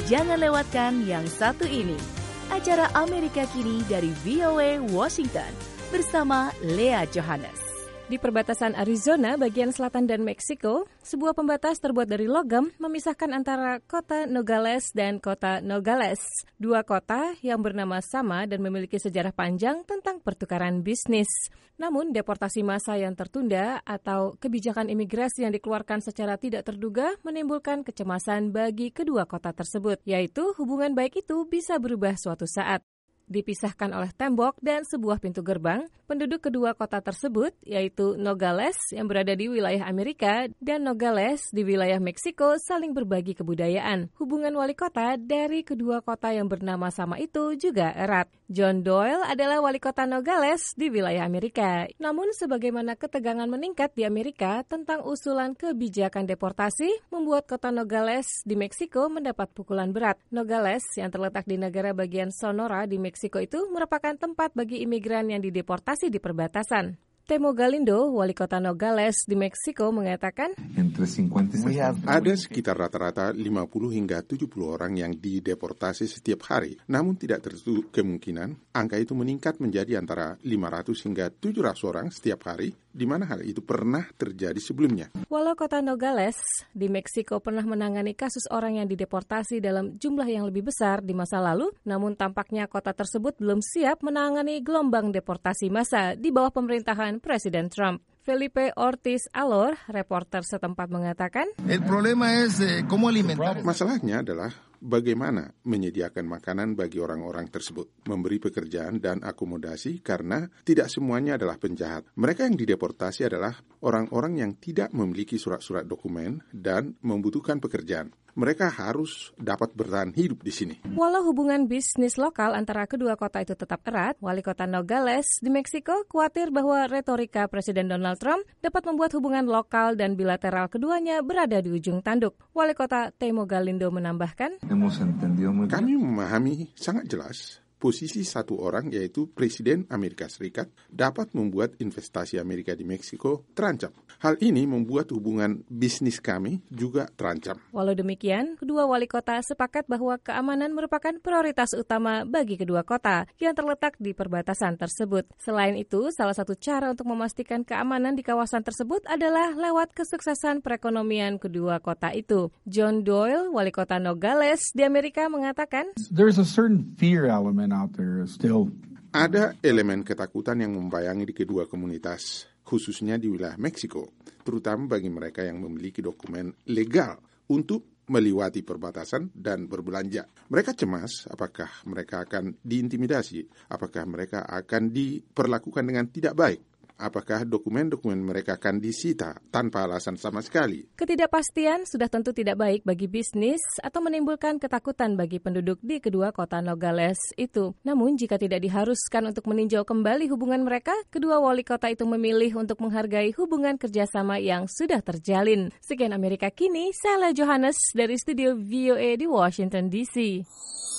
Jangan lewatkan yang satu ini. Acara Amerika Kini dari VOA Washington bersama Lea Johannes. Di perbatasan Arizona, bagian selatan dan Meksiko, sebuah pembatas terbuat dari logam memisahkan antara kota Nogales dan kota Nogales. Dua kota yang bernama sama dan memiliki sejarah panjang tentang pertukaran bisnis. Namun, deportasi massa yang tertunda atau kebijakan imigrasi yang dikeluarkan secara tidak terduga menimbulkan kecemasan bagi kedua kota tersebut, yaitu hubungan baik itu bisa berubah suatu saat. Dipisahkan oleh tembok dan sebuah pintu gerbang, penduduk kedua kota tersebut, yaitu Nogales yang berada di wilayah Amerika dan Nogales di wilayah Meksiko, saling berbagi kebudayaan. Hubungan wali kota dari kedua kota yang bernama sama itu juga erat. John Doyle adalah wali kota Nogales di wilayah Amerika. Namun sebagaimana ketegangan meningkat di Amerika tentang usulan kebijakan deportasi, membuat kota Nogales di Meksiko mendapat pukulan berat. Nogales yang terletak di negara bagian Sonora di Meksiko itu merupakan tempat bagi imigran yang dideportasi di perbatasan. Temo Galindo, wali kota Nogales di Meksiko, mengatakan, ada sekitar rata-rata 50 hingga 70 orang yang dideportasi setiap hari. Namun tidak tertutup kemungkinan angka itu meningkat menjadi antara 500 hingga 700 orang setiap hari, di mana hal itu pernah terjadi sebelumnya. Walau kota Nogales di Meksiko pernah menangani kasus orang yang dideportasi dalam jumlah yang lebih besar di masa lalu, namun tampaknya kota tersebut belum siap menangani gelombang deportasi massa di bawah pemerintahan Presiden Trump. Felipe Ortiz Alor, reporter setempat, mengatakan, masalahnya adalah bagaimana menyediakan makanan bagi orang-orang tersebut, memberi pekerjaan dan akomodasi karena tidak semuanya adalah penjahat. Mereka yang dideportasi adalah orang-orang yang tidak memiliki surat-surat dokumen dan membutuhkan pekerjaan. Mereka harus dapat bertahan hidup di sini. Walau hubungan bisnis lokal antara kedua kota itu tetap erat, wali kota Nogales di Meksiko khawatir bahwa retorika Presiden Donald Trump dapat membuat hubungan lokal dan bilateral keduanya berada di ujung tanduk. Wali kota Temo Galindo menambahkan, kami memahami sangat jelas posisi satu orang, yaitu Presiden Amerika Serikat, dapat membuat investasi Amerika di Meksiko terancam. Hal ini membuat hubungan bisnis kami juga terancam. Walau demikian, kedua wali kota sepakat bahwa keamanan merupakan prioritas utama bagi kedua kota yang terletak di perbatasan tersebut. Selain itu, salah satu cara untuk memastikan keamanan di kawasan tersebut adalah lewat kesuksesan perekonomian kedua kota itu. John Doyle, wali kota Nogales di Amerika, mengatakan, There's a certain fear element out there still. Ada elemen ketakutan yang membayangi di kedua komunitas, khususnya di wilayah Meksiko, terutama bagi mereka yang memiliki dokumen legal untuk melewati perbatasan dan berbelanja. Mereka cemas apakah mereka akan diintimidasi, apakah mereka akan diperlakukan dengan tidak baik. Apakah dokumen-dokumen mereka akan disita tanpa alasan sama sekali? Ketidakpastian sudah tentu tidak baik bagi bisnis atau menimbulkan ketakutan bagi penduduk di kedua kota Nogales itu. Namun jika tidak diharuskan untuk meninjau kembali hubungan mereka, kedua wali kota itu memilih untuk menghargai hubungan kerjasama yang sudah terjalin. Sekian Amerika Kini, saya Lea Johannes dari studio VOA di Washington DC.